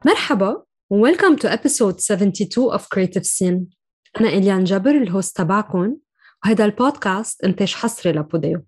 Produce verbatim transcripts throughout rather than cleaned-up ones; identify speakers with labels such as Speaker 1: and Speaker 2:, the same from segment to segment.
Speaker 1: مرحبا و welcome to episode seventy-two of Creative Scene. أنا إليان جبر الهوست تبعكم، وهذا البودكاست إنتاج حصري لبوديو.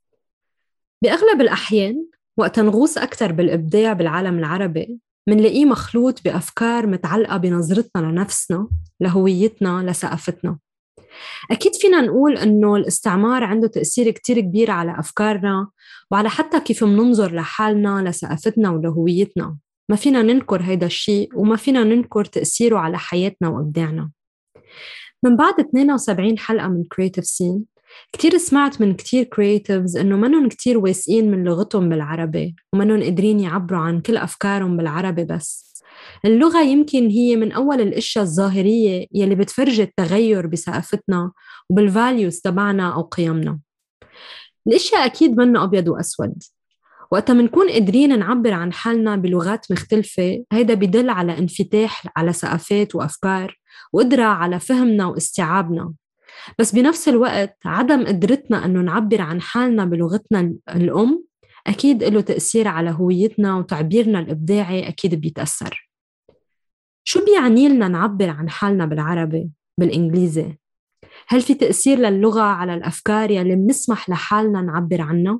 Speaker 1: بأغلب الأحيان وقت نغوص أكتر بالإبداع بالعالم العربي منلاقيه مخلوط بأفكار متعلقة بنظرتنا لنفسنا، لهويتنا، لثقافتنا. أكيد فينا نقول إنه الاستعمار عنده تأثير كتير كبير على أفكارنا وعلى حتى كيف مننظر لحالنا، لثقافتنا ولهويتنا. ما فينا ننكر هيدا الشيء وما فينا ننكر تأثيره على حياتنا وإبداعنا. من بعد اثنين وسبعين حلقة من Creative Scene كتير سمعت من كتير creatives إنه منهم كتير واثقين من لغتهم بالعربي ومنهم قادرين يعبروا عن كل أفكارهم بالعربي. بس اللغة يمكن هي من أول الأشياء الظاهرية يلي بتفرج التغير بثقافتنا وبالفاليوز تبعنا أو قيمنا. الأشياء أكيد منها أبيض وأسود. وقتا منكون قادرين نعبر عن حالنا بلغات مختلفة، هيدا بيدل على انفتاح على ثقافات وأفكار وقدرة على فهمنا واستيعابنا. بس بنفس الوقت عدم قدرتنا أنه نعبر عن حالنا بلغتنا الأم أكيد له تأثير على هويتنا، وتعبيرنا الإبداعي أكيد بيتأثر. شو بيعني لنا نعبر عن حالنا بالعربي، بالإنجليزي؟ هل في تأثير للغة على الأفكار يلي منسمح لحالنا نعبر عنها؟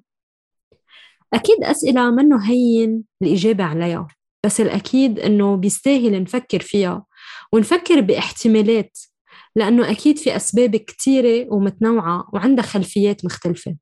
Speaker 1: أكيد أسئلة منه هين الإجابة عليها، بس الأكيد إنه بيستاهل نفكر فيها ونفكر باحتمالات، لأنه أكيد في أسباب كتيرة ومتنوعة وعندها خلفيات مختلفة.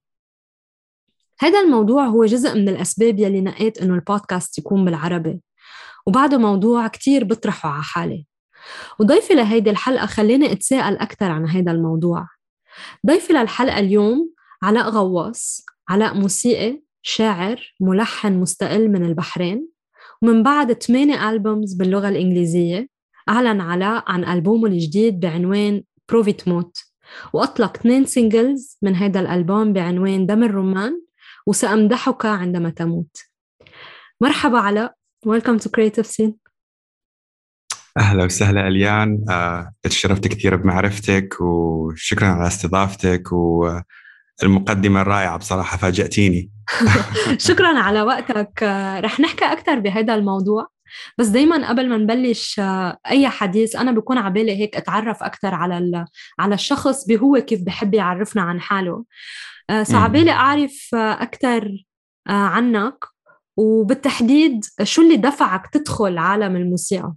Speaker 1: هذا الموضوع هو جزء من الأسباب يلي نقيت إنه البودكاست يكون بالعربي، وبعده موضوع كتير بطرحه على حالي. وضيفي لهيدي الحلقة خليني أتساءل أكتر عن هذا الموضوع. ضيفي للحلقة اليوم علاء غواص. علاء موسيقي، شاعر، ملحن مستقل من البحرين، ومن بعد ثمانية ألبومز باللغة الإنجليزية أعلن علاء عن ألبومه الجديد بعنوان بروفيت موت، وأطلق اثنين سينجلز من هذا الألبوم بعنوان دم الرمان وسأمدحك عندما تموت. مرحبا علاء، Welcome to Creative Scene.
Speaker 2: أهلا وسهلا إليان، أه، اتشرفت كثير بمعرفتك وشكرا على استضافتك والمقدمة الرائعة، بصراحة فاجأتيني.
Speaker 1: شكرا على وقتك. رح نحكي أكتر بهذا الموضوع، بس دايما قبل ما نبلش أي حديث أنا بكون عبالي هيك أتعرف أكتر على على الشخص بهو كيف بحب يعرفنا عن حاله. صعبالي أعرف أكتر عنك، وبالتحديد شو اللي دفعك تدخل عالم الموسيقى؟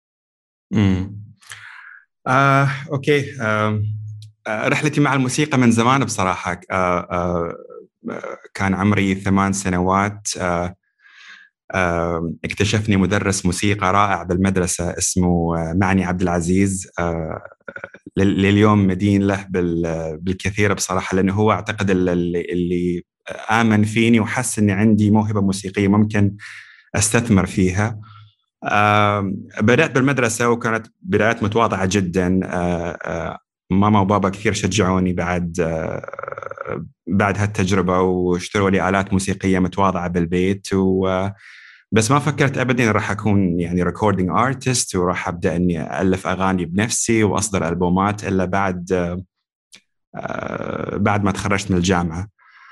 Speaker 2: امم آه، أوكي. آه، رحلتي مع الموسيقى من زمان بصراحة. آه، آه، كان عمري ثمان سنوات. آه، آه، اكتشفني مدرس موسيقى رائع بالمدرسة اسمه معني عبد العزيز. آه، لليوم مدين له بالكثير بصراحة، لأنه هو أعتقد اللي, اللي آمن فيني وحس أني عندي موهبة موسيقية ممكن أستثمر فيها. بدأت بالمدرسة وكانت بدايات متواضعة جدا. ماما وبابا كثير شجعوني بعد بعد هالتجربة، واشتروا لي آلات موسيقية متواضعة بالبيت، و بس ما فكرت أبداً راح أكون يعني recording artist وراح أبدأ أني ألف أغاني بنفسي وأصدر ألبومات إلا بعد بعد ما تخرجت من الجامعة.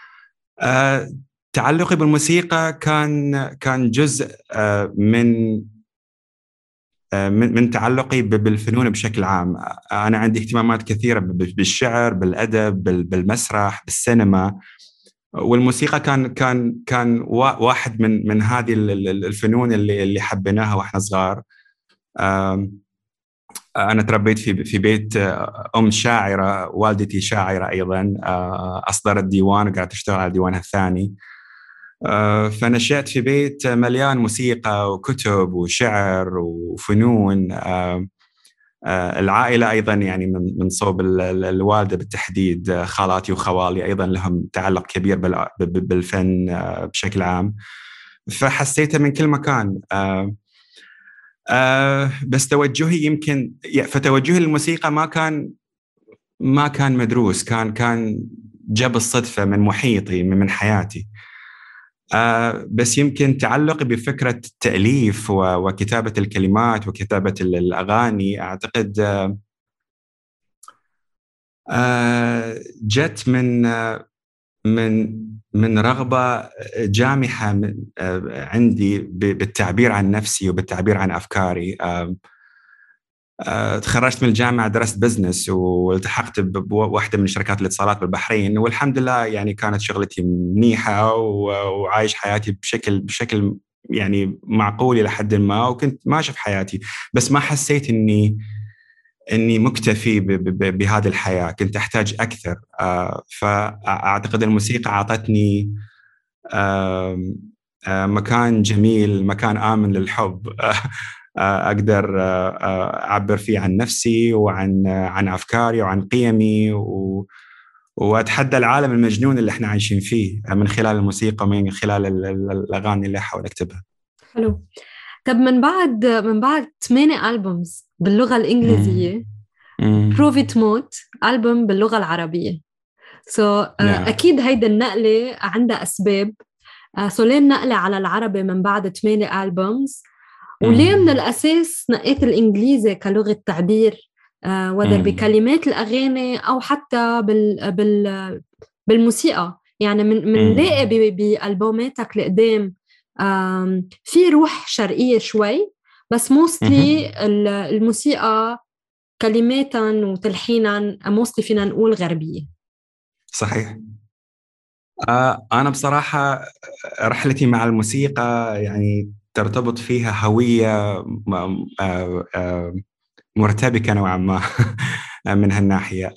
Speaker 2: تعلقي بالموسيقى كان كان جزء من من من تعلقي بالفنون بشكل عام. أنا عندي اهتمامات كثيرة بالشعر، بالأدب، بالمسرح، بالسينما، والموسيقى كان كان كان واحد من من هذه الفنون اللي اللي حبيناها واحنا صغار. أنا تربيت في في بيت أم شاعرة، والدتي شاعرة أيضا، أصدرت ديوان وقاعدة تشتغل على ديوانها الثاني. فنشأت في بيت مليان موسيقى وكتب وشعر وفنون. العائلة أيضا يعني من من صوب الوالدة بالتحديد، خالاتي وخوالي أيضا لهم تعلق كبير بالفن بشكل عام، فحسيته من كل مكان. بس توجهي يمكن فتوجهي للموسيقى ما كان ما كان مدروس، كان كان جاء بالصدفة من محيطي، من حياتي. آه بس يمكن تعلقي بفكرة التأليف وكتابة الكلمات وكتابة الأغاني أعتقد آه آه جت من آه من من رغبة جامحة عندي بالتعبير عن نفسي وبالتعبير عن أفكاري. تخرجت من الجامعة، درست بزنس والتحقت بواحدة من شركات الاتصالات بالبحرين، والحمد لله يعني كانت شغلتي منيحة وعايش حياتي بشكل بشكل يعني معقول إلى حد ما، وكنت ماشي في حياتي، بس ما حسيت إني إني مكتفي بهذه الحياة، كنت أحتاج أكثر. فأعتقد الموسيقى أعطتني مكان جميل، مكان آمن للحب أقدر أعبر فيه عن نفسي وعن عن أفكاري وعن قيمي، و وأتحدى العالم المجنون اللي إحنا عايشين فيه من خلال الموسيقى، من خلال الأغاني اللي أحاول أكتبها.
Speaker 1: حلو. طب من بعد من بعد ثمانية ألبومز باللغة الإنجليزية، بروفيت موت ألبوم باللغة العربية، سو so, uh, yeah. أكيد هيدا النقلة عندها أسباب. سو uh, ليه النقلة على العربي من بعد ثمانية ألبومز؟ وليه من الأساس نقيت الإنجليزي كلغة تعبير، وذر بكلمات الأغاني أو حتى بال بال بالموسيقى؟ يعني من من لاقي بألبوماتك القدام في روح شرقية شوي، بس موستلي الموسيقى كلماتا وتلحينا موستلي فينا نقول غربية.
Speaker 2: صحيح. آه أنا بصراحة رحلتي مع الموسيقى يعني ترتبط فيها هوية مرتبكة نوعا ما من هالناحية.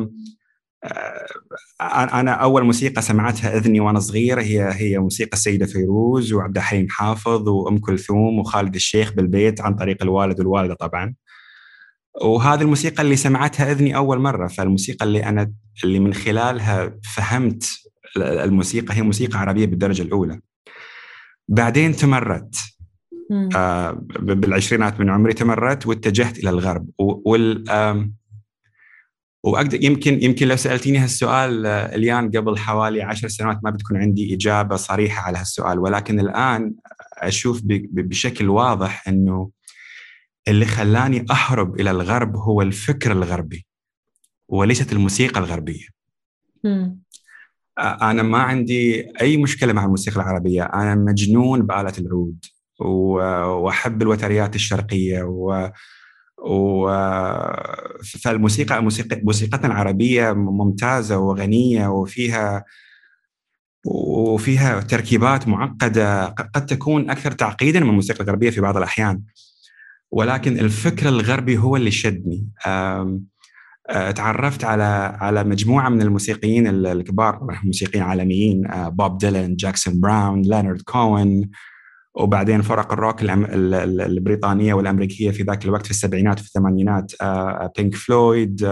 Speaker 2: أنا أول موسيقى سمعتها إذني وأنا صغير هي هي موسيقى السيدة فيروز وعبد الحليم حافظ وأم كلثوم وخالد الشيخ بالبيت عن طريق الوالد والوالدة طبعا، وهذه الموسيقى اللي سمعتها إذني أول مرة. فالموسيقى اللي أنا اللي من خلالها فهمت الموسيقى هي موسيقى عربية بالدرجة الأولى. بعدين تمرت آه بالعشرينات من عمري، تمرت واتجهت إلى الغرب. وال وأقدر يمكن يمكن لو سألتيني هالسؤال اليان قبل حوالي عشر سنوات ما بتكون عندي إجابة صريحة على هالسؤال، ولكن الآن أشوف بشكل واضح إنه اللي خلاني أهرب إلى الغرب هو الفكر الغربي وليست الموسيقى الغربية. م. أنا ما عندي أي مشكلة مع الموسيقى العربية، أنا مجنون بآلة العود وأحب الوتريات الشرقية و و فالموسيقى موسيقى موسيقتنا العربية ممتازة وغنية وفيها وفيها تركيبات معقدة قد تكون أكثر تعقيداً من الموسيقى الغربية في بعض الأحيان، ولكن الفكر الغربي هو اللي شدني. تعرفت على على مجموعة من الموسيقيين الكبار، موسيقيين عالميين، بوب ديلان، جاكسون براون، لينارد كوين، وبعدين فرق الروك البريطانية والأمريكية في ذاك الوقت في السبعينات وفي الثمانينات، بينك فلويد،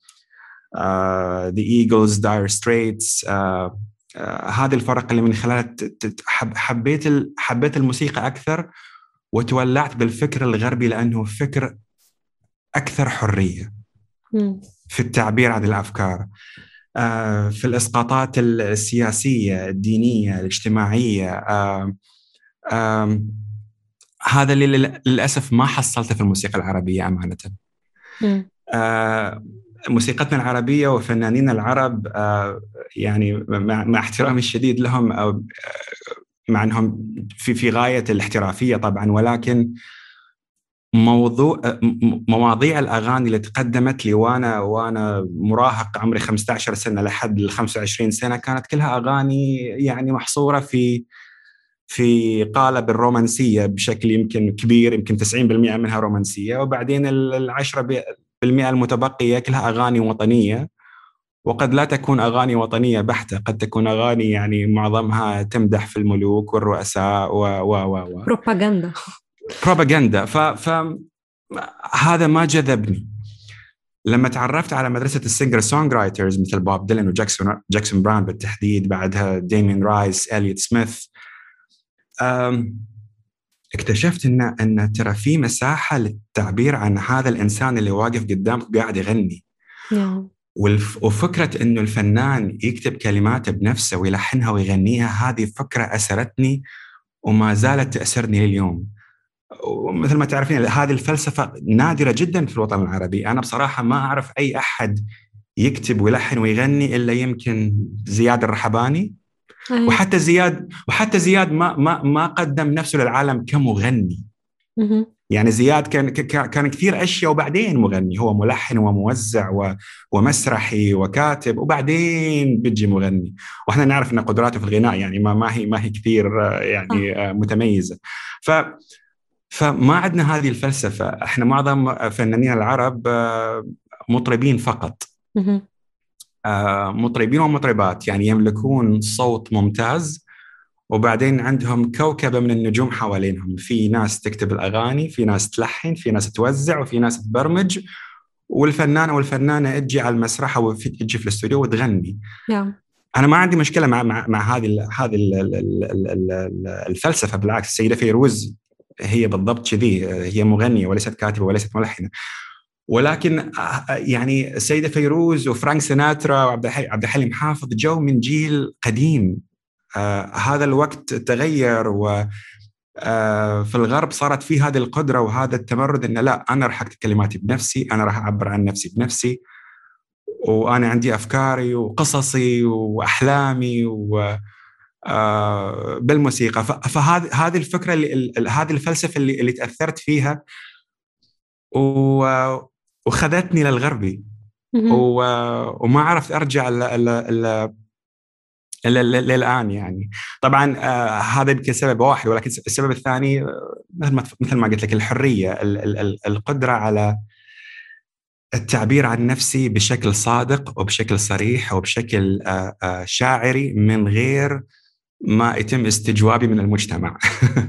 Speaker 2: The Eagles, Dire Straits. هذه الفرق اللي من خلالها حبيت حبيت الموسيقى أكثر وتولعت بالفكر الغربي لأنه فكر أكثر حرية في التعبير عن الأفكار، في الإسقاطات السياسية الدينية الاجتماعية. هذا اللي للأسف ما حصلته في الموسيقى العربية أمانة. موسيقتنا العربية وفنانين العرب يعني مع احترامي الشديد لهم، مع أنهم في في غاية الاحترافية طبعا، ولكن موضوع مواضيع الأغاني اللي تقدمت لي وأنا وأنا مراهق عمري خمسة عشر سنة لحد ال خمسة وعشرين سنة كانت كلها أغاني يعني محصورة في في قالب الرومانسية بشكل يمكن كبير، يمكن تسعين بالمئة منها رومانسية، وبعدين العشرة بالمئة المتبقية كلها أغاني وطنية، وقد لا تكون أغاني وطنية بحتة، قد تكون أغاني يعني معظمها تمدح في الملوك والرؤساء و و و
Speaker 1: بروباغندا
Speaker 2: بروباغندا. ف فهذا ما جذبني. لما تعرفت على مدرسة السينجر سونغ رايترز مثل بوب ديلان وجاكسون جاكسون براون بالتحديد، بعدها ديمين رايس، إليوت سميث، اكتشفت إن إن ترى في مساحة للتعبير عن هذا الإنسان اللي واقف قدامك قاعد يغني.
Speaker 1: yeah.
Speaker 2: وفكرة إنه الفنان يكتب كلماته بنفسه ويلحنها ويغنيها، هذه فكرة أسرتني وما زالت تأسرني لليوم. ومثل ما تعرفين هذه الفلسفة نادرة جدا في الوطن العربي. أنا بصراحة ما أعرف أي أحد يكتب ويلحن ويغني إلا يمكن زياد الرحباني
Speaker 1: أيه.
Speaker 2: وحتى زياد وحتى زياد ما ما ما قدم نفسه للعالم كمغني.
Speaker 1: مهم.
Speaker 2: يعني زياد كان كان كثير اشياء وبعدين مغني، هو ملحن وموزع ومسرحي وكاتب وبعدين بيجي مغني. واحنا نعرف ان قدراته في الغناء يعني ما ما هي ما هي كثير يعني متميزه. ف فما عندنا هذه الفلسفه. احنا معظم فنانين العرب مطربين فقط،
Speaker 1: مهم.
Speaker 2: مطربين ومطربات، يعني يملكون صوت ممتاز وبعدين عندهم كوكبة من النجوم حوالينهم. في ناس تكتب الأغاني، في ناس تلحن، في ناس توزع، وفي ناس تبرمج، والفنان أو الفنانة تجي على المسرح أو تجي في الاستوديو وتغني.
Speaker 1: yeah.
Speaker 2: أنا ما عندي مشكلة مع مع, مع هذه هذه الفلسفة. بالعكس، السيدة فيروز هي بالضبط كذي، هي مغنية وليست كاتبة وليست ملحنة. ولكن يعني السيدة فيروز وفرانك سيناترا وعبد الحليم حافظ جو من جيل قديم. آه هذا الوقت تغير، وفي آه الغرب صارت فيه هذه القدرة وهذا التمرد إن لا، أنا راح أكتب كلماتي بنفسي، أنا راح أعبر عن نفسي بنفسي، وأنا عندي أفكاري وقصصي وأحلامي و آه بالموسيقى. فهذه هذه الفكرة اللي هذه الفلسفة اللي, اللي تأثرت فيها وخذتني للغربي، وما عرفت أرجع ل ل للآن. يعني طبعا آه هذا يمكن سبب واحد، ولكن السبب الثاني مثل ما مثل ما قلت لك الحرية، ال ال القدرة على التعبير عن نفسي بشكل صادق وبشكل صريح وبشكل آه آه شاعري من غير ما يتم استجوابي من المجتمع.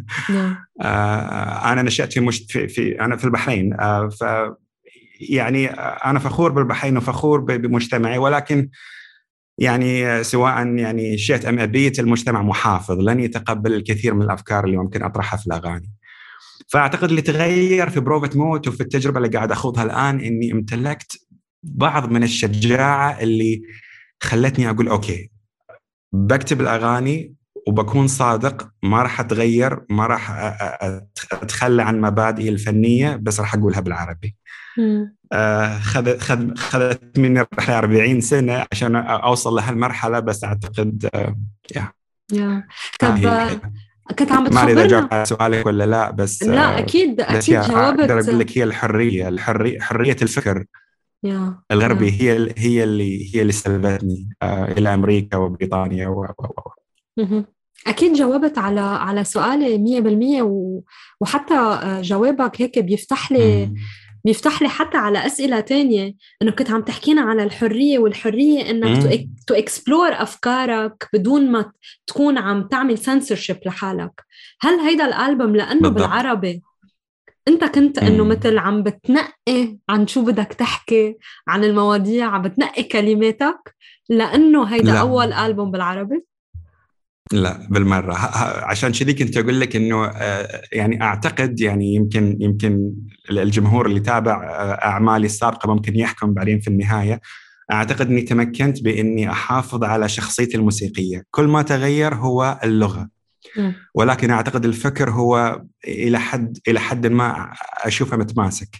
Speaker 2: آه أنا نشأت في, مش في, في أنا في البحرين، آه ف يعني أنا فخور بالبحرين وفخور بمجتمعي، ولكن يعني سواء يعني شئت أم أبيت المجتمع محافظ، لن يتقبل الكثير من الأفكار اللي ممكن أطرحها في الأغاني. فأعتقد اللي تغير في بروفة موت وفي التجربة اللي قاعد أخوضها الآن إني امتلكت بعض من الشجاعة اللي خلتني أقول أوكي، بكتب الأغاني وبكون صادق، ما راح أتغير، ما راح أتخلى عن مبادئي الفنية، بس راح أقولها بالعربي. آه خذ خذ خذت مني الرحلة أربعين سنة عشان أوصل لهالمرحلة، بس أعتقد آه يا
Speaker 1: يا طب كنت عم
Speaker 2: بتخبرنا، ما أدري إذا جاوبت على سؤالك ولا لا، بس
Speaker 1: لا أكيد
Speaker 2: آه
Speaker 1: أكيد جاوبت.
Speaker 2: أقدر أقول لك هي الحرية الحرية حرية الفكر
Speaker 1: يا.
Speaker 2: الغربي
Speaker 1: يا.
Speaker 2: هي هي اللي هي اللي سلبتني آه إلى أمريكا وبريطانيا و و
Speaker 1: أكيد جاوبت على على سؤالي مية بالمية، وحتى جوابك هيك بيفتح لي م. بيفتح لي حتى على أسئلة تانية. إنه كنت عم تحكينا على الحرية، والحرية إنك تو إكسبلور أفكارك بدون ما تكون عم تعمل سنسورشيب لحالك. هل هيدا الألبوم لأنه بالضبط بالعربي أنت كنت إنه مثل عم بتنقي عن شو بدك تحكي، عن المواضيع، عم بتنقي كلماتك لأنه هيدا لا. أول ألبوم بالعربي؟
Speaker 2: لا بالمرة. عشان كذي كنت أقول لك إنه يعني أعتقد يعني يمكن يمكن الجمهور اللي تابع أعمالي السابقة ممكن يحكم بعدين في النهاية. أعتقد إني تمكنت بإني أحافظ على شخصيتي الموسيقية، كل ما تغير هو اللغة، ولكن أعتقد الفكر هو إلى حد إلى حد ما أشوفه متماسك.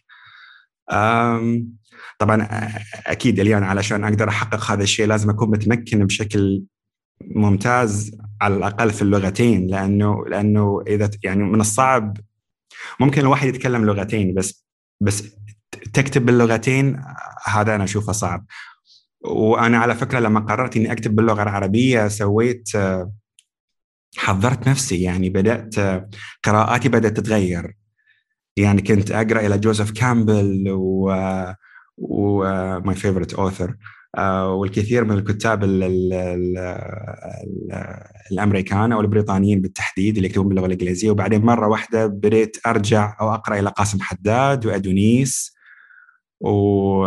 Speaker 2: طبعا أكيد اليوم علشان أقدر أحقق هذا الشيء لازم أكون متمكن بشكل ممتاز على الأقل في اللغتين، لأنه لأنه إذا يعني من الصعب ممكن الواحد يتكلم لغتين بس بس تكتب باللغتين، هذا أنا أشوفه صعب. وأنا على فكرة لما قررت إني أكتب باللغة العربية سويت حضرت نفسي، يعني بدأت قراءاتي بدأت تتغير. يعني كنت أقرأ إلى جوزيف كامبل و و my favorite author والكثير من الكتاب ال ال ال ال الأمريكان أو البريطانيين بالتحديد اللي يكتبون باللغة الإنجليزية. وبعدين مرة واحدة بديت أرجع أو أقرأ إلى قاسم حداد وأدونيس، و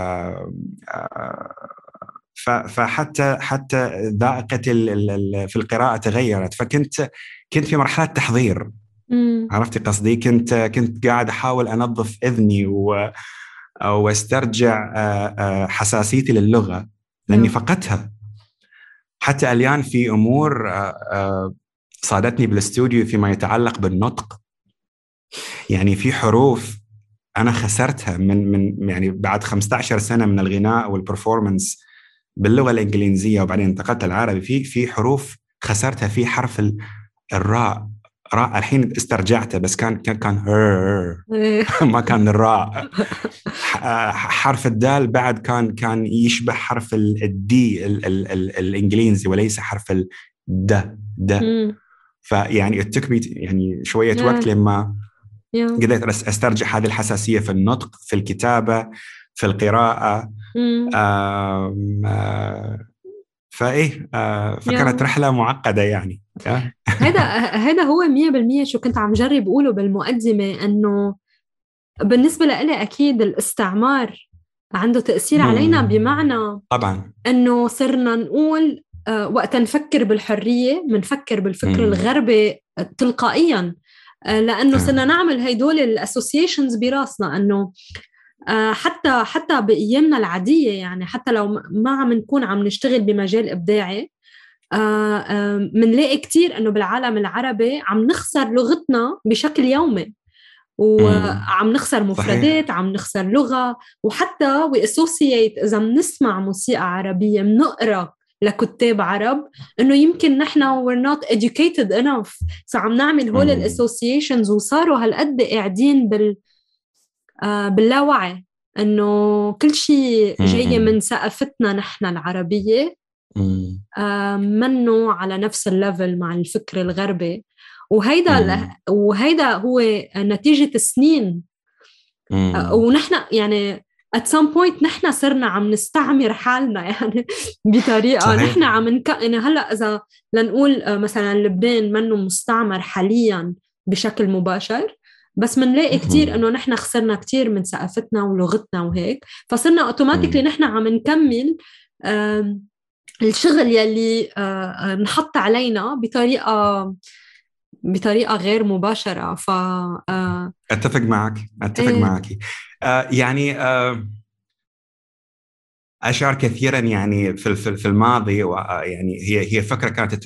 Speaker 2: فحتى حتى ذائقة في القراءة تغيرت. فكنت كنت في مرحلة تحضير. عرفتي قصدي؟ كنت كنت قاعد أحاول أنظف إذني و واسترجع حساسيتي للغة لأني فقدتها. حتى الآن في أمور صادتني بالاستوديو فيما يتعلق بالنطق، يعني في حروف أنا خسرتها من من يعني بعد خمسة عشر سنة من الغناء والبرفورمانس باللغة الإنجليزية، وبعدين انتقلت العربي. في في حروف خسرتها في حرف ال- الراء. راء الحين استرجعته، بس كان كان كان هر ما كان الراء. ح- حرف الدال بعد كان كان يشبه حرف ال- الدي ال ال ال الانجليزي، وليس حرف الد د. فيعني التكبي يعني شويه وقت لما قدرت استرجع هذه الحساسيه في النطق، في الكتابه، في القراءه. آم آه فايه آه فكانت رحله معقده يعني.
Speaker 1: هذا هذا هو مية بالمية شو كنت عم جرب أقوله بالمقدمة، أنه بالنسبة لي أكيد الاستعمار عنده تأثير علينا، بمعنى
Speaker 2: طبعا
Speaker 1: أنه صرنا نقول آه وقت نفكر بالحرية منفكر بالفكر الغربي تلقائيا، آه لأنه صرنا نعمل هيدول الاسوسيشنز براسنا، أنه آه حتى حتى بأيامنا العادية، يعني حتى لو ما عم نكون عم نشتغل بمجال إبداعي، منلاقي كتير أنه بالعالم العربي عم نخسر لغتنا بشكل يومي، وعم نخسر مفردات، صحيح. عم نخسر لغة، وحتى we associate إذا منسمع موسيقى عربية منقرأ لكتاب عرب إنه يمكن نحنا we're not educated enough، فعم نعمل هول ال associations، وصاروا هالقد قاعدين بال آه باللاوعي إنه كل شيء جاي من ثقافتنا نحنا العربية، آه منه على نفس الليفل مع الفكر الغربي. وهيدا وهيدا هو نتيجة سنين، آه ونحن يعني at some point نحن صرنا عم نستعمر حالنا يعني بطريقة صحيح. نحن عم نك... يعني هلأ إذا لنقول آه مثلا لبنان منه مستعمر حاليا بشكل مباشر، بس منلاقي كتير إنه نحن خسرنا كتير من ثقافتنا ولغتنا وهيك، فصرنا أوتوماتيكلي نحن عم نكمل آه الشغل يلي آه نحط علينا بطريقة بطريقة غير مباشرة. ف آه
Speaker 2: أتفق معك أتفق إيه. معك آه يعني آه أشعر كثيرا يعني في في الماضي، يعني هي هي فكرة كانت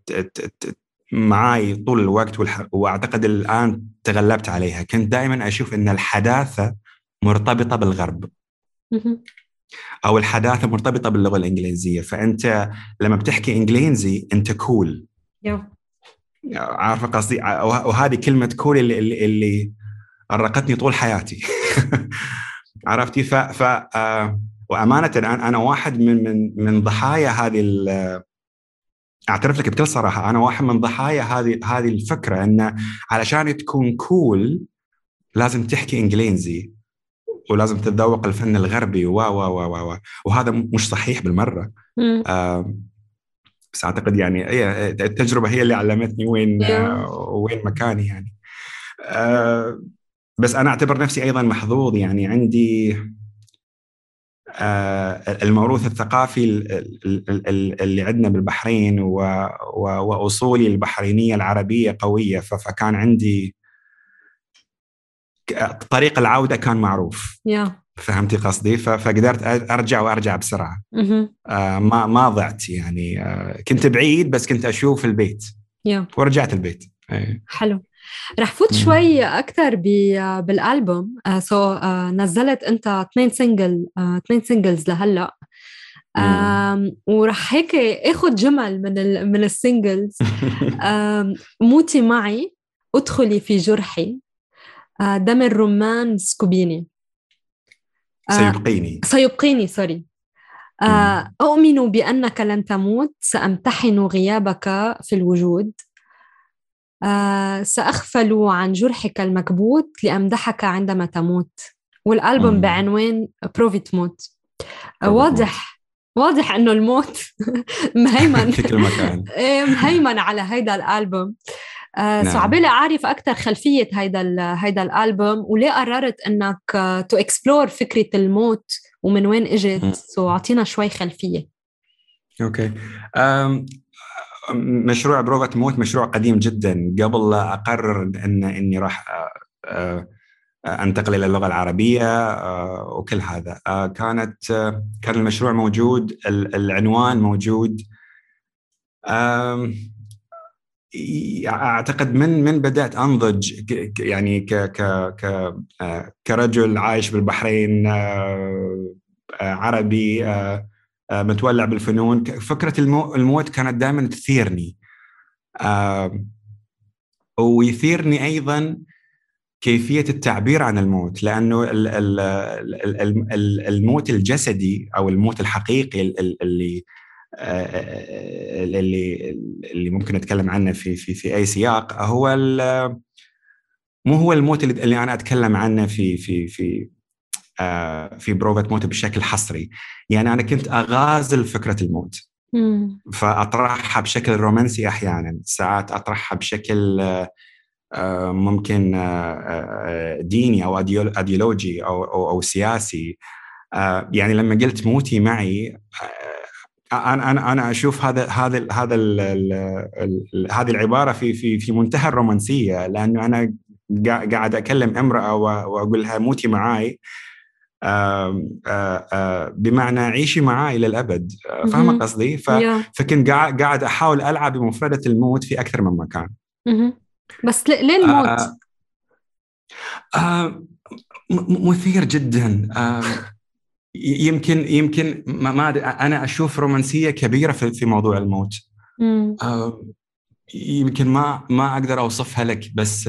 Speaker 2: معاي طول الوقت، وأعتقد الآن تغلبت عليها. كنت دائما أشوف أن الحداثة مرتبطة بالغرب، أو الحداثة مرتبطة باللغة الإنجليزية. فأنت لما بتحكي إنجليزي أنت كول، عارفة قصدي؟ وهذه كلمة كول اللي اللي, اللي أرقتني طول حياتي. عرفتي؟ ف, ف آه وأمانة أنا واحد من من من ضحايا هذه، أعترف لك بكل صراحة، أنا واحد من ضحايا هذه هذه الفكرة، أن علشان تكون كول لازم تحكي إنجليزي، ولازم تتذوق الفن الغربي و و و و وهذا مش صحيح بالمرة. آه بس أعتقد يعني التجربة هي اللي علمتني وين آه وين مكاني يعني. آه بس أنا أعتبر نفسي أيضا محظوظ، يعني عندي الموروث الثقافي اللي عندنا بالبحرين، وأصولي البحرينية العربية قوية، فكان عندي طريق العودة كان معروف.
Speaker 1: yeah.
Speaker 2: فهمتي قصدي؟ فقدرت أرجع وأرجع بسرعة. ما ما ضعت يعني، كنت بعيد بس كنت أشوف البيت
Speaker 1: yeah.
Speaker 2: ورجعت البيت.
Speaker 1: حلو. رح فوت شوي أكتر بالألبوم. uh, so, uh, نزلت أنت اثنين سينجل uh, اثنين سينجلز لهلأ، um, ورح هيك أخذ جمل من ال من السينجلز. um, موتي معي، أدخلي في جرحي، uh, دم الرمان سكوبيني،
Speaker 2: uh, سيبقيني
Speaker 1: سيبقيني سوري uh, أؤمن بأنك لن تموت، سأمتحن غيابك في الوجود، آه سأغفل عن جرحك المكبوت لأمدحك عندما تموت. والألبوم بعنوان بروفيت موت. آه واضح واضح أنه الموت مهيمن
Speaker 2: في كل مكان،
Speaker 1: مهيمن على هيدا الألبوم. آه نعم. صعبالي أعرف أكتر خلفية هيدا هيدا الألبوم، وليه قررت أنك تو إكسبلور فكرة الموت ومن وين إجت. سو أعطينا شوي خلفية.
Speaker 2: أوكي. أم مشروع بروفة موت مشروع قديم جدا. قبل لا أقرر أن إني راح أنتقل إلى اللغة العربية وكل هذا، كانت كان المشروع موجود، العنوان موجود. أعتقد من من بدأت أنضج يعني ك ك ك كرجل عايش بالبحرين، عربي متولع بالفنون، فكرة الموت كانت دائما تثيرني. آه ويثيرني أيضا كيفية التعبير عن الموت، لأنه ال ال ال ال الموت الجسدي أو الموت الحقيقي اللي اللي اللي ممكن نتكلم عنه في في في أي سياق، هو مو هو الموت اللي, اللي أنا أتكلم عنه في في في في بروفة موت بشكل حصري. يعني أنا كنت أغازل فكرة الموت، فأطرحها بشكل رومانسي، أحيانا ساعات أطرحها بشكل ممكن ديني أو أديولوجي أو, أو, أو سياسي. يعني لما قلت موتي معي، أنا أنا أنا أشوف هذا هذا هذا هذه العبارة في في في منتهى الرومانسية، لأنه أنا قاعد أكلم امرأة وأقول لها موتي معاي، آآ آآ بمعنى عيشي معاي للأبد. فاهمة قصدي؟ فكنت قاعد أحاول ألعب بمفردة الموت في أكثر من مكان.
Speaker 1: بس ليه الموت؟
Speaker 2: آآ آآ مثير جدا. يمكن يمكن ما أنا أشوف رومانسية كبيرة في في موضوع الموت. يمكن ما ما أقدر أوصفها لك، بس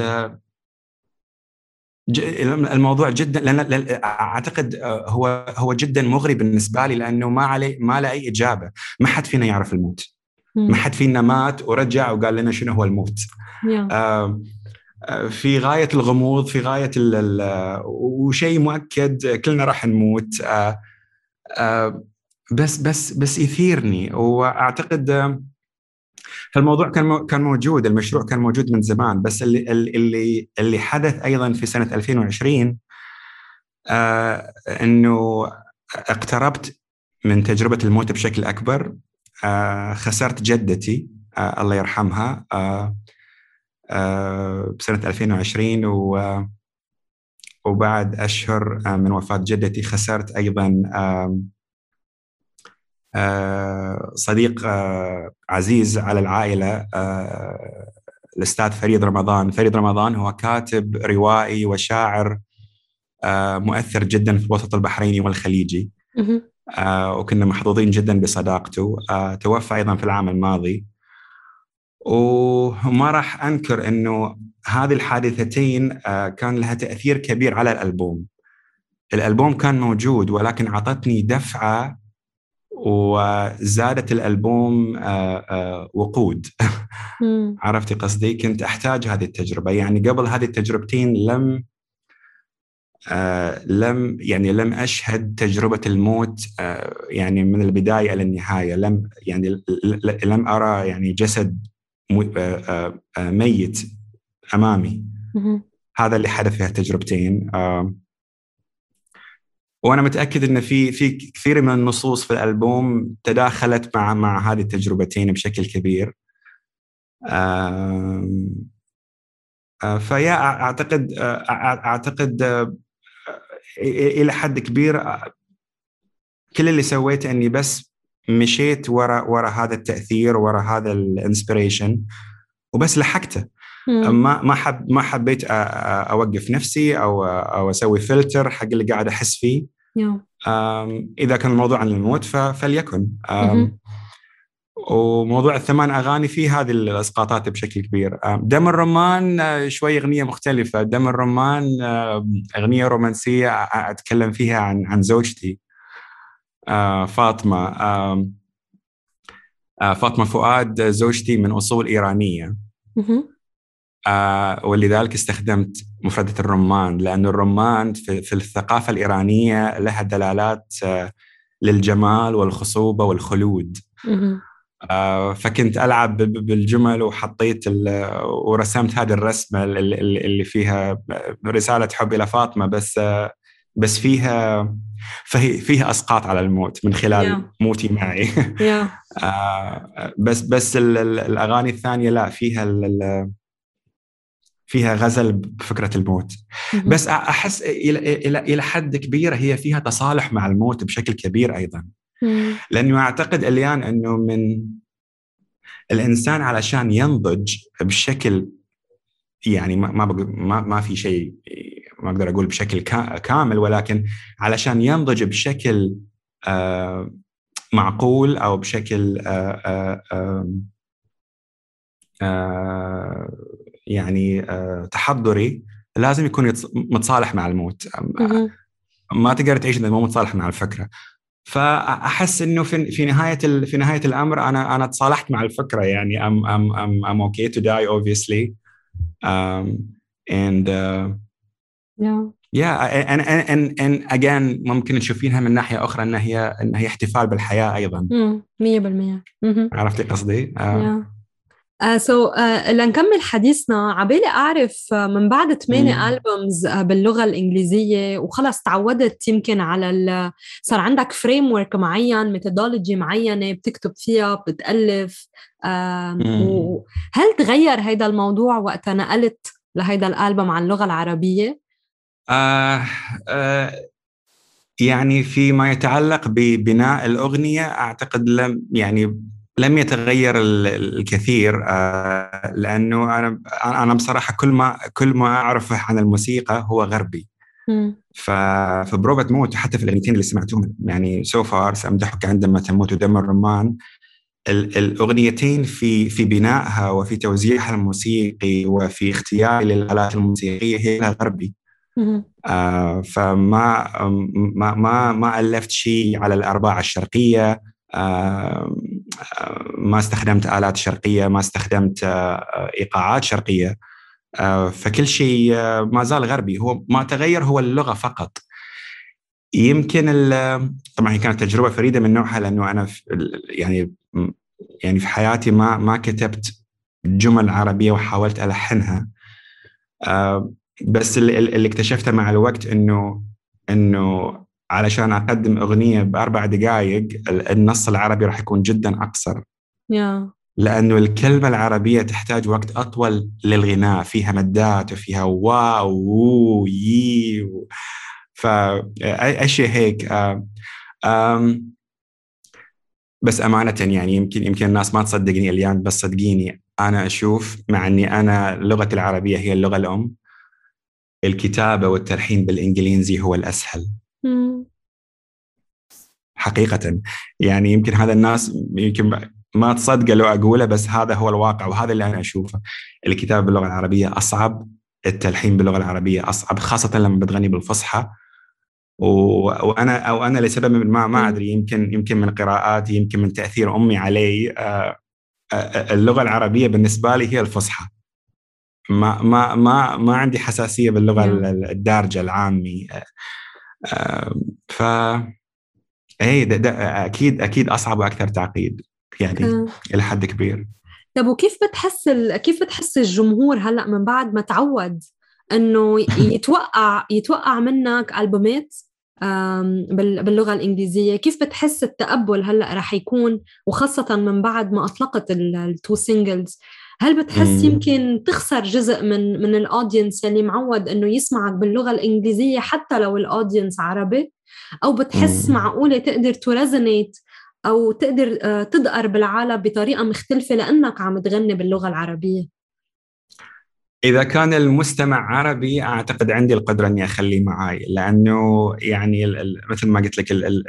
Speaker 2: الموضوع جدا، لأن أعتقد هو هو جدا مغري بالنسبة لي، لأنه ما عليه ما له أي إجابة. ما حد فينا يعرف الموت، ما حد فينا مات ورجع وقال لنا شنو هو الموت. آه في غاية الغموض، في غاية وشيء مؤكد كلنا راح نموت. آه آه بس بس بس يثيرني، وأعتقد فالموضوع كان كان موجود، المشروع كان موجود من زمان، بس اللي اللي اللي حدث ايضا في سنه ألفين وعشرين آه انه اقتربت من تجربه الموت بشكل اكبر. آه خسرت جدتي آه الله يرحمها آه آه بسنه ألفين وعشرين، و وبعد اشهر من وفاه جدتي خسرت ايضا آه آه صديق آه عزيز على العائله، آه الأستاذ فريد رمضان. فريد رمضان هو كاتب روائي وشاعر آه مؤثر جدا في الوسط البحريني والخليجي، آه وكنا محظوظين جدا بصداقته. آه توفى أيضا في العام الماضي، وما راح أنكر أنه هذه الحادثتين آه كان لها تأثير كبير على الألبوم. الألبوم كان موجود، ولكن عطتني دفعة وزادت الألبوم آه آه وقود. عرفتي قصدي؟ كنت أحتاج هذه التجربة. يعني قبل هذه التجربتين لم آه لم يعني لم أشهد تجربة الموت آه يعني من البداية إلى النهاية. لم يعني لم أرى يعني جسد آه آه ميت أمامي. هذا اللي حدث في هالتجربتين. آه وأنا متأكد أن في في كثير من النصوص في الألبوم تداخلت مع مع هذه التجربتين بشكل كبير. آه آه فيا أعتقد آه أعتقد آه إلى حد كبير كل اللي سويته أني بس مشيت ورا ورا هذا التأثير، ورا هذا الانسبيريشن، وبس لحقته. ما ما حب ما حبيت أوقف نفسي أو أو أسوي فلتر حق اللي قاعد أحس فيه. إذا كان الموضوع عن الموت فليكن. وموضوع الثمان أغاني فيه هذه الإسقاطات بشكل كبير. دم الرمان شوي أغنية مختلفة. دم الرمان أغنية رومانسية أتكلم فيها عن عن زوجتي فاطمة. فاطمة فؤاد زوجتي من أصول إيرانية، ولذلك استخدمت مفردة الرمان، لأن الرمان في, في الثقافة الإيرانية لها دلالات للجمال والخصوبة والخلود. فكنت ألعب بالجمل، وحطيت ورسمت هذه الرسمة اللي فيها رسالة حب إلى فاطمة، بس بس فيها فهي فيها أسقاط على الموت من خلال yeah. موتي معي. yeah. آه بس بس الأغاني الثانية لا، فيها فيها غزل بفكرة الموت. mm-hmm. بس أحس إلى إلى إلى حد كبير هي فيها تصالح مع الموت بشكل كبير أيضا. mm-hmm. لأنه أعتقد اليان أنه من الإنسان علشان ينضج بشكل، يعني ما ما ما في شيء ما أقدر أقول بشكل كامل، ولكن علشان ينضج بشكل آه معقول أو بشكل آه آه آه يعني آه تحضري، لازم يكون متصالح مع الموت. ما تقدر تعيش إذا مو متصالح مع الفكرة. فأحس إنه في في نهاية في نهاية الأمر أنا أنا تصالحت مع الفكرة. يعني I'm I'm I'm I'm okay to die obviously. um, and uh,
Speaker 1: yeah.
Speaker 2: yeah and and and and again ممكن تشوفينها من ناحية أخرى إن هي إن هي احتفال بالحياة أيضا.
Speaker 1: مية بالمية.
Speaker 2: عرفتي قصدي؟ uh,
Speaker 1: yeah. آه سو uh, لنكمل حديثنا، عبالي أعرف uh, من بعد ثمانية ألبومز uh, باللغة الإنجليزية وخلص تعودت يمكن على ال... صار عندك فريم ورك معين، ميثودولوجي معينة بتكتب فيها بتألف. uh, وهل تغير هيدا الموضوع وقت نقلت لهيدا الألبوم عن اللغة العربية؟
Speaker 2: آه آه يعني فيما يتعلق ببناء الأغنية أعتقد لم يعني لم يتغير الكثير. آه لأنه أنا أنا بصراحة كل ما كل ما أعرفه عن الموسيقى هو غربي. فبروفة موت حتى في الأغنيتين اللي سمعتهم يعني سو فار، سأمدحك عندما تموت ودم الرمان، الأغنيتين في في بنائها وفي توزيعها الموسيقي وفي اختياري للآلات الموسيقية هي غربي. آه فما ما ما ما ألفت شيء على الأرباع الشرقية. آه ما استخدمت آلات شرقية، ما استخدمت آه إيقاعات شرقية. آه فكل شيء آه ما زال غربي. هو ما تغير هو اللغة فقط. يمكن طبعا هي كانت تجربة فريدة من نوعها، لأنه أنا في يعني يعني في حياتي ما ما كتبت جمل عربية وحاولت ألحنها. آه بس اللي, اللي اكتشفته مع الوقت إنه إنه علشان أقدم أغنية بأربع دقائق النص العربي راح يكون جدا أقصر.
Speaker 1: yeah.
Speaker 2: لأنه الكلمة العربية تحتاج وقت أطول للغناء، فيها مدات وفيها واو وو يي و... فأي شيء هيك. آه آم بس أمانة يعني يمكن يمكن الناس ما تصدقني اليوم، بس صدقيني أنا أشوف مع أني أنا لغتي العربية هي اللغة الأم، الكتابة والتلحين بالإنجليزي هو الأسهل.
Speaker 1: mm.
Speaker 2: حقيقة يعني يمكن هذا الناس يمكن ما تصدق لو أقوله، بس هذا هو الواقع وهذا اللي أنا أشوفه. الكتابة باللغة العربية أصعب، التلحين باللغة العربية أصعب، خاصة لما بتغني بالفصحى. وأنا أو أنا لسبب ما ما أدري، يمكن يمكن من قراءاتي، يمكن من تأثير أمي علي، اللغة العربية بالنسبة لي هي الفصحى. ما ما ما ما عندي حساسية باللغة yeah. الدارجة العامي. ف اي ده, ده اكيد اكيد اصعب واكثر تعقيد يعني آه. الى حد كبير.
Speaker 1: طب وكيف بتحس ال... كيف بتحس الجمهور هلا من بعد ما تعود انه يتوقع يتوقع منك البومات باللغه الانجليزيه؟ كيف بتحس التقبل هلا رح يكون، وخاصه من بعد ما اطلقت التو سينجلز؟ هل بتحس مم. يمكن تخسر جزء من من الاودينس اللي معود انه يسمعك باللغه الانجليزيه حتى لو الاودينس عربي، او بتحس مم. معقوله تقدر توريزونيت أو تقدر تدقر بالعالم بطريقة مختلفة لأنك عم تغني باللغة العربية؟
Speaker 2: إذا كان المستمع عربي أعتقد عندي القدرة أني أخليه معاي، لأنه يعني مثل ما قلت لك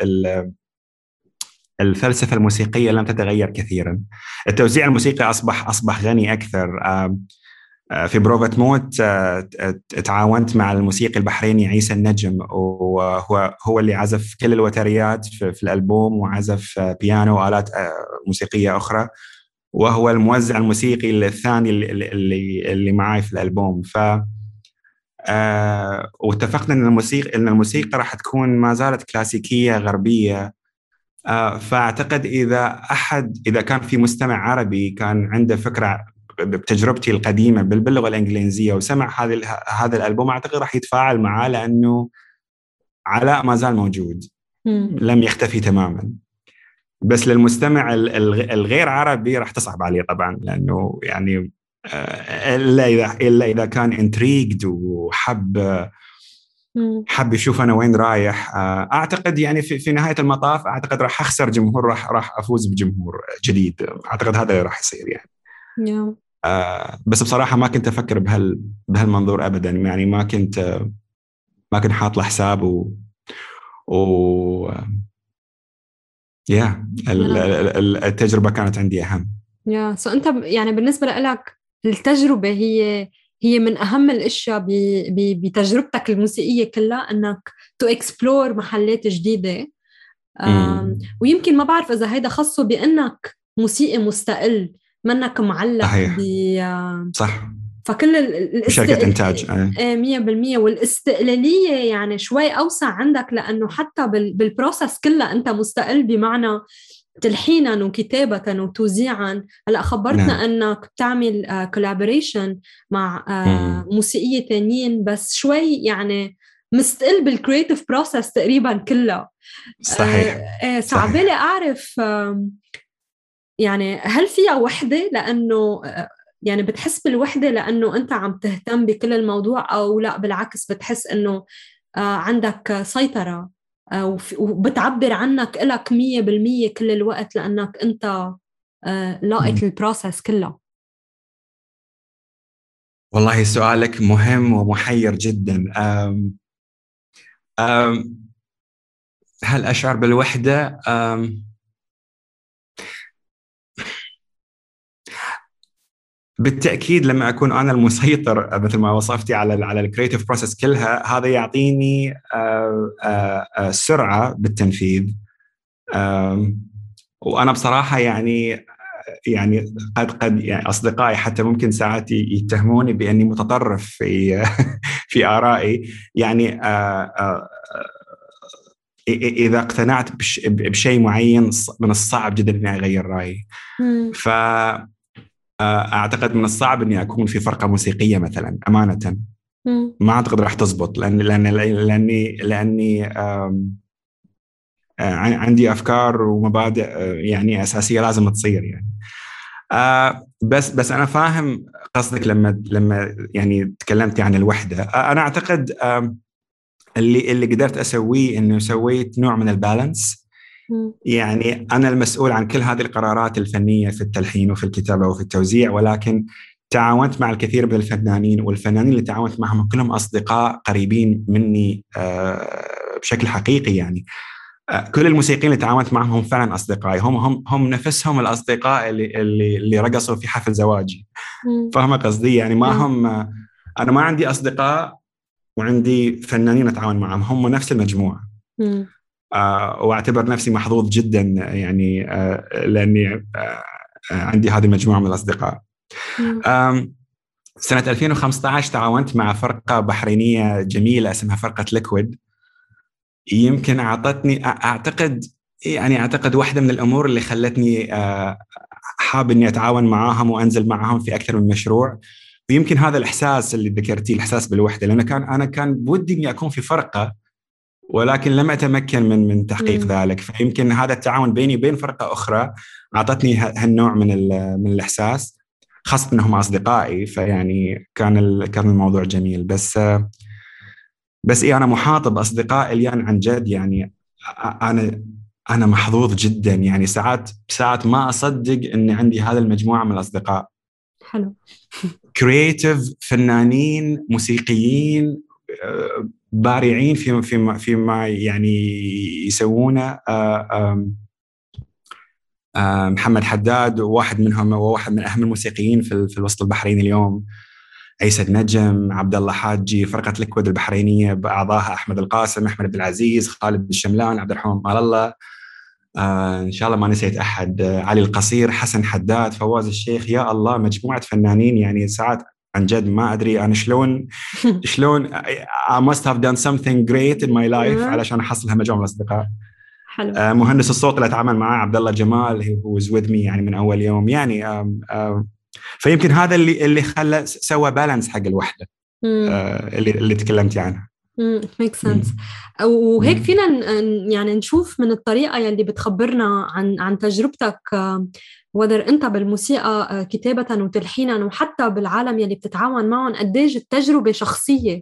Speaker 2: الفلسفة الموسيقية لم تتغير كثيرا. التوزيع الموسيقي أصبح أصبح غني أكثر. في بروفة موت تعاونت مع الموسيقي البحريني عيسى النجم، وهو هو اللي عزف كل الوتريات في الألبوم، وعزف بيانو وآلات موسيقية أخرى، وهو الموزع الموسيقي الثاني اللي اللي, اللي معاي في الألبوم. ف واتفقنا ان الموسيقى ان الموسيقى راح تكون ما زالت كلاسيكية غربية. فأعتقد إذا أحد إذا كان في مستمع عربي كان عنده فكرة بتجربتي القديمة باللغة الإنجليزية وسمع هذا هذا الألبوم، أعتقد راح يتفاعل معاه، لأنه علاء ما زال موجود، م. لم يختفي تماما. بس للمستمع الغير عربي راح تصعب عليه طبعا، لأنه يعني إلا إذا إلا إذا كان انتريجد وحب حب يشوف أنا وين رايح. أعتقد يعني في, في نهاية المطاف أعتقد راح أخسر جمهور، راح راح أفوز بجمهور جديد. أعتقد هذا اللي راح يصير يعني.
Speaker 1: yeah.
Speaker 2: آه بس بصراحة ما كنت أفكر بهال بهالمنظور أبدا، يعني ما كنت ما كنت حاط له حساب و و يا yeah. التجربة كانت عندي أهم.
Speaker 1: يا سو انت يعني بالنسبه لك التجربه هي هي من اهم الاشياء بتجربتك الموسيقيه كلها، انك تو اكسبلور محلات جديده.
Speaker 2: امم
Speaker 1: ويمكن ما بعرف اذا هيدا خاصه بانك موسيقي مستقل، منك معلق ب
Speaker 2: صحيح. صح.
Speaker 1: فكل
Speaker 2: وشركة
Speaker 1: الاستقل
Speaker 2: إنتاج.
Speaker 1: مية بالمية، والاستقلالية يعني شوي أوسع عندك، لأنه حتى بالبروسس كلها أنت مستقل، بمعنى تلحينا وكتابة وتوزيعا. هلا خبرتنا
Speaker 2: نعم.
Speaker 1: أنك بتعمل كولابوريشن مع
Speaker 2: مم.
Speaker 1: موسيقية تانيين، بس شوي يعني مستقل بالكرياتيف بروسس تقريبا كلها.
Speaker 2: صحيح.
Speaker 1: صعبالي
Speaker 2: صحيح.
Speaker 1: أعرف يعني هل فيها وحدة، لأنه يعني بتحس بالوحدة لأنه أنت عم تهتم بكل الموضوع، أو لا بالعكس بتحس أنه عندك سيطرة وبتعبر عنك إلك مية بالمية كل الوقت، لأنك أنت لاقت البروسس كلها؟
Speaker 2: والله سؤالك مهم ومحير جدا. أم أم هل أشعر بالوحدة؟ أم بالتأكيد لما أكون أنا المسيطر مثل ما وصفتي على على الكرياتيف بروسس كلها، هذا يعطيني أه أه سرعة بالتنفيذ. وأنا بصراحة يعني يعني قد قد يعني أصدقائي حتى ممكن ساعات يتهموني بأني متطرف في في آرائي. يعني آآ آآ إذا اقتنعت بشيء معين من الصعب جدا إني أغير رأيي. فأعتقد من الصعب إني أكون في فرقة موسيقية مثلا، أمانة ما أعتقد راح تزبط، لأن لأن لأني لأني عندي أفكار ومبادئ يعني أساسية لازم تصير يعني. آه بس بس أنا فاهم قصدك لما لما يعني تكلمتي عن الوحدة. آه أنا أعتقد آه اللي اللي قدرت أسويه إنه سويت نوع من البالانس. يعني أنا المسؤول عن كل هذه القرارات الفنية في التلحين وفي الكتابة وفي التوزيع، ولكن تعاونت مع الكثير من الفنانين، والفنانين اللي تعاونت معهم كلهم أصدقاء قريبين مني آه بشكل حقيقي. يعني كل الموسيقيين اللي تعاونت معهم هم فعلا أصدقائي، هم هم هم نفسهم الأصدقاء اللي اللي اللي رقصوا في حفل زواجي. فاهمة قصدي؟ يعني ما هم أنا ما عندي أصدقاء وعندي فنانين أتعاون معهم، هم نفس المجموعة. آه وأعتبر نفسي محظوظ جدا يعني آه لأني آه عندي هذه المجموعة من الأصدقاء. آه سنة ألفين وخمسة عشر تعاونت مع فرقة بحرينية جميلة اسمها فرقة ليكويد. يمكن أعطتني أعتقد يعني أعتقد واحدة من الأمور اللي خلتني حاب إني أتعاون معاهم وأنزل معاهم في أكثر من مشروع. ويمكن هذا الإحساس اللي ذكرتيه، الإحساس بالوحدة، لأن كان أنا كان بودي إني أكون في فرقة ولكن لم أتمكن من من تحقيق م. ذلك. فيمكن هذا التعاون بيني وبين فرقة أخرى أعطتني هالنوع من من الإحساس، خاصة أنهم أصدقائي. فيعني كان كان الموضوع جميل. بس بس إيه أنا محاط بأصدقاء اليان عن جد. يعني أنا أنا محظوظ جدا. يعني ساعات ساعات ما أصدق إني عندي هذا المجموعة من الأصدقاء.
Speaker 1: حلو.
Speaker 2: كرياتيف، فنانين، موسيقيين، بارعين في في فيما يعني يسوونه. محمد حداد واحد منهم، وواحد من أهم الموسيقيين في في الوسط البحريني اليوم. عيسى النجم، عبد الله حاجي، فرقة ليكويد البحرينية بأعضائها أحمد القاسم، أحمد عبد العزيز، خالد الشملان، عبد الرحمن مال الله. آه إن شاء الله ما نسيت أحد. آه علي القصير، حسن حداد، فواز الشيخ. يا الله مجموعة فنانين. يعني ساعات عن جد ما أدري أنا شلون شلون I must have done something great in my life علشان أحصل هالمجموعة من الأصدقاء.
Speaker 1: حلو.
Speaker 2: آه مهندس الصوت اللي أتعامل معاه عبد الله جمال who was with me يعني من أول يوم. يعني آه آه فيمكن هذا اللي اللي خلى سوى بالانس حق الوحدة آه اللي اللي تكلمتي عنها.
Speaker 1: امم ميك سنس. وهيك فينا يعني نشوف من الطريقة يلي بتخبرنا عن عن تجربتك، وذر أنت بالموسيقى كتابة وتلحينا، وحتى بالعالم يلي بتتعاون معهم، قديش التجربة شخصية.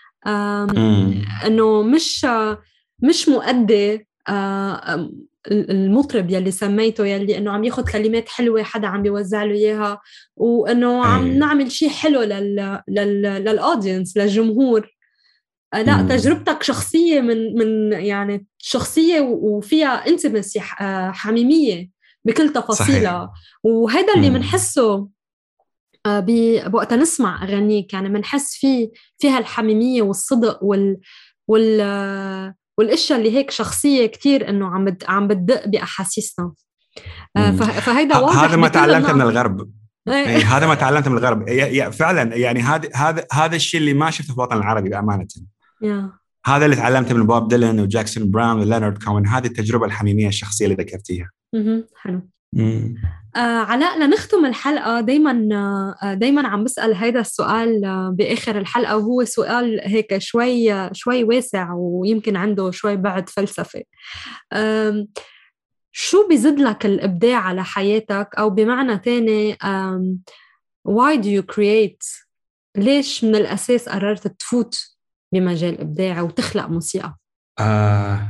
Speaker 1: إنه مش مش مؤدي المطرب يلي سميته، يلي إنه عم ياخد كلمات حلوة حدا عم بيوزع له إياها، وإنه عم نعمل شيء حلو لل لل للأودينس، للجمهور. لا، تجربتك شخصية من من يعني شخصية وفيها انتمسي، حميمية بكل تفاصيلها. وهذا اللي منحسه بوقت نسمع أغانيك، يعني منحس فيه فيها الحميمية والصدق وال وال والاشياء اللي هيك شخصيه كتير انه عم بد... عم بتدق باحاسيسنا. فهيدا واضح.
Speaker 2: هذا ما تعلمته من الغرب. اي هذا ما تعلمته من الغرب. يا فعلا يعني هذا هذا هذا الشيء اللي ما شفته في الوطن العربي بامانه.
Speaker 1: yeah.
Speaker 2: هذا اللي تعلمته من بوب ديلان وجاكسون براون ولينارد كوين، هذه التجربه الحميميه الشخصيه اللي ذكرتيها.
Speaker 1: اها حلو. آه علاء، لنختم الحلقة دايما آه دايما عم بسأل هيدا السؤال آه بآخر الحلقة، وهو سؤال هيك شوي آه شوي واسع ويمكن عنده شوي بعد فلسفة. آه شو بيزيد لك الإبداع على حياتك؟ أو بمعنى تاني آه why do you create؟ ليش من الأساس قررت تفوت بمجال إبداعي وتخلق موسيقى؟
Speaker 2: آه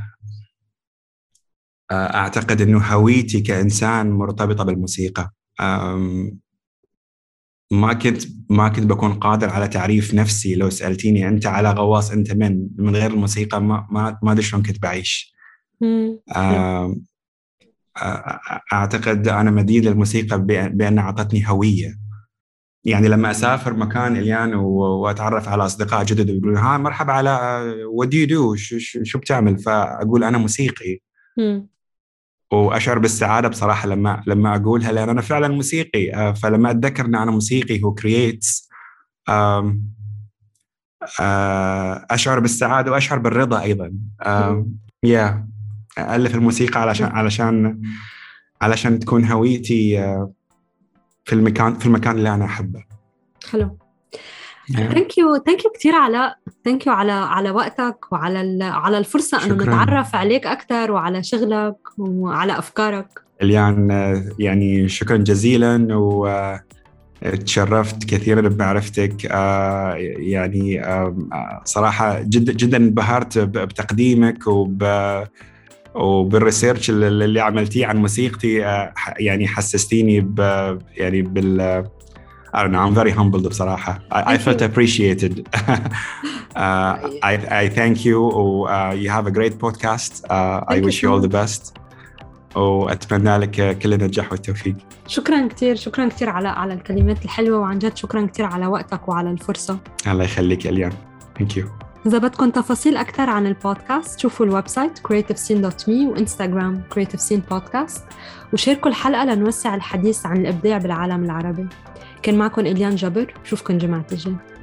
Speaker 2: أعتقد أنه هويتي كإنسان مرتبطة بالموسيقى. ما كنت ما كنت بكون قادر على تعريف نفسي لو سألتيني أنت علاء غواص أنت من من غير الموسيقى. ما ما ما أدري شلون كنت بعيش. أعتقد أنا مدين للموسيقى بأن أعطتني هوية. يعني لما أسافر مكان إليان وأتعرف على أصدقاء جدد ويقولون ها مرحبا علاء what do you do شو شو بتعمل، فأقول أنا موسيقي. وأشعر بالسعادة بصراحة لما لما أقولها، لأن أنا فعلا موسيقي. فلما أتذكر أن أنا موسيقي هو creates أشعر بالسعادة وأشعر بالرضا أيضا. يا ألف الموسيقى علشان علشان علشان تكون هويتي في المكان في المكان اللي أنا أحبه.
Speaker 1: حلو. ثانك يو ثانك يو كثير علاء، ثانك يو على على وقتك وعلى على الفرصه انه نتعرف عليك اكثر وعلى شغلك وعلى افكارك.
Speaker 2: اليان يعني شكرا جزيلا، وتشرفت كثيرا بمعرفتك. يعني صراحه جدا جدا انبهرت بتقديمك وب وبالريسيرش اللي عملتيه عن موسيقتي. يعني حسستيني ب يعني بال I don't know, I'm very humbled بصراحة. I, I felt you. appreciated. uh, I, I thank you. Uh, you have a great podcast. Uh, I wish you, you all the best. وأتمنى لك كل النجاح والتوفيق.
Speaker 1: شكرا كتير شكرا كتير على على الكلمات الحلوة، وعن جد شكرا كتير على وقتك وعلى الفرصة.
Speaker 2: الله يخليك اليان. Thank you.
Speaker 1: إذا بدكم تفاصيل أكثر عن البودكاست شوفوا الويب سايت creative scene dot me وإنستغرام creative scene podcast، وشاركوا الحلقة لنوسع الحديث عن الإبداع بالعالم العربي. كان معكم إليان جبر، بشوفكم جمعة الجاي.